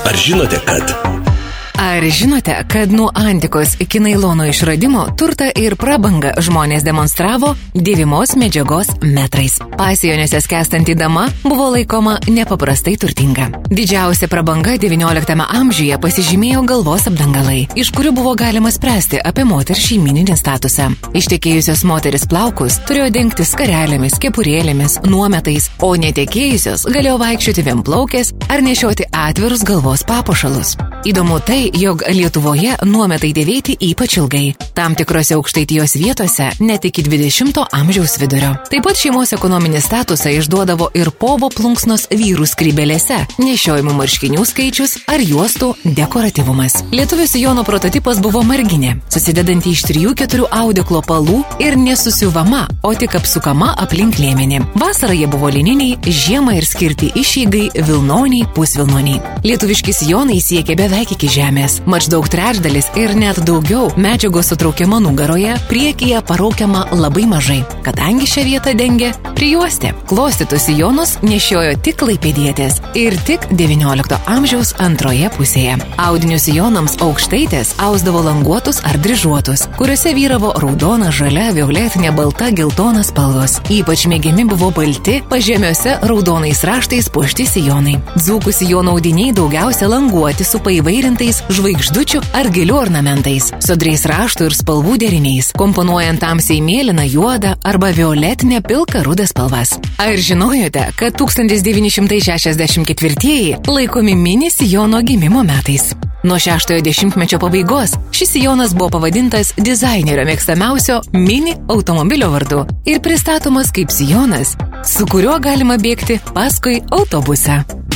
Ar žinote, kad... Ar žinote, kad nuo antikos iki nailono išradimo turtą ir prabangą žmonės demonstravo dėvimos medžiagos metrais. Pasijonėse skęstanti dama buvo laikoma nepaprastai turtinga. Didžiausia prabanga XIX amžiuje pasižymėjo galvos apdangalai, iš kurių buvo galima spręsti apie moters šeimyninį statusą. Ištekėjusios moteris plaukus turėjo dengti skarelėmis, kepurėlėmis, nuometais, o netekėjusios galėjo vaikščioti vienplaukės ar nešioti atvirus galvos papuošalus. Įdomu tai, jog Lietuvoje nuometai dėvėti ypač ilgai. Tam tikrose Aukštaitijos vietose net iki 20 amžiaus vidurio. Taip pat šeimos ekonominį statusą išduodavo ir povo plunksnos vyrų skrybėlėse, nešiojimų marškinių skaičius ar juostų dekoratyvumas. Lietuvių sijono prototipas buvo marginė, susidedanti iš 3-4 audeklo palų ir nesusiuvama, o tik apsukama aplink liemenį. Vasarą jie buvo lininiai, žiemą ir skirti išeigai, vilnoniai, pusvilnoniai. Lietuviški sijonai siekė beveik iki žemės. Maždaug trečdalis ir net daugiau medžiagos sutraukiama nugaroje, priekyje paraukiama labai mažai, kadangi šią vietą dengė prijuostė. Klostytus sijonus nešiojo tik klaipėdietės ir tik XIX amžiaus antroje pusėje. Audinių sijonams aukštaitės ausdavo languotus ar dryžuotus, kuriuose vyravo raudona, žalia, violetinė, balta, geltona spalvos. Ypač mėgiami buvo balti, pažemiuose raudonais raštais puošti sijonai. Dzūkų sijonų audiniai daugiausia languoti su paįvairintais žvaigždučių ar gėlių ornamentais, sodriais raštų ir spalvų deriniais, komponuojant tamsiai mėlyną, juodą arba violetinę pilką rudą spalvas. Ar žinojote, kad 1964 laikomi mini sijono gimimo metais? Nuo 60-ojo dešimtmečio pabaigos šis sijonas buvo pavadintas dizainerio mėgstamiausio mini automobilio vardu ir pristatomas kaip sijonas, su kuriuo galima bėgti paskui autobusą.